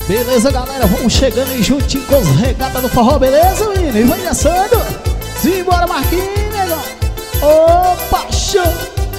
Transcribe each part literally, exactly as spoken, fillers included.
Beleza, galera, vamos chegando aí juntinho com os regatas do forró, beleza, menino? E vai dançando. Simbora, Marquinhos, negão. Ô, paixão.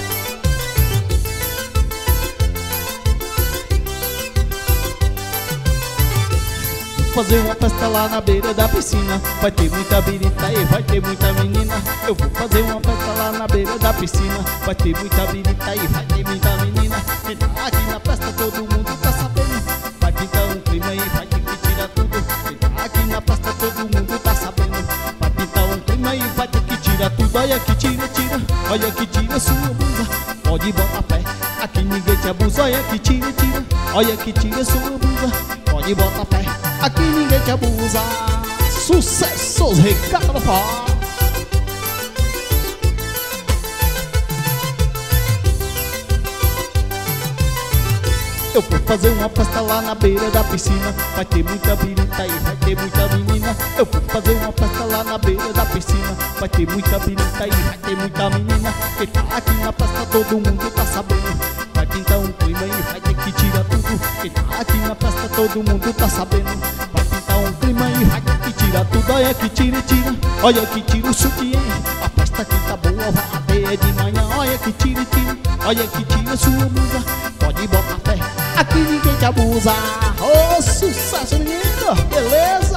Vou fazer uma festa lá na beira da piscina. Vai ter muita birita e vai ter muita menina. Eu vou fazer uma festa lá na beira da piscina. Vai ter muita birita e vai ter muita menina. E tá aqui na festa todo mundo tá sabendo. Vai pintar um clima e vai ter que tirar tudo. E tá aqui na festa todo mundo tá sabendo. Vai pintar um clima e vai ter que tirar tudo. Olha que tira, tira, olha que tira sua blusa. Pode botar pé, aqui ninguém te abusa. Olha que tira, tira, olha que tira sua blusa. Pode botar pé, aqui ninguém te abusa. Sucessos, regata do forró. Eu vou fazer uma festa lá na beira da piscina. Vai ter muita birita e vai ter muita menina. Eu vou fazer uma festa lá na beira da piscina. Vai ter muita birita e vai ter muita menina. Quem tá aqui na festa todo mundo tá sabendo. Vai pintar um clima e vai ter que tirar tudo. Quem tá aqui na festa todo mundo tá sabendo. Vai pintar um clima e vai ter que tirar tudo. Olha que tira, tira, olha que tira o sutiã. A festa aqui tá boa, vai até de manhã. Olha que tira, tira, olha que tira sua blusa. Pode botar fé, aqui ninguém te abusa. Ô, oh, sucesso, menino, beleza?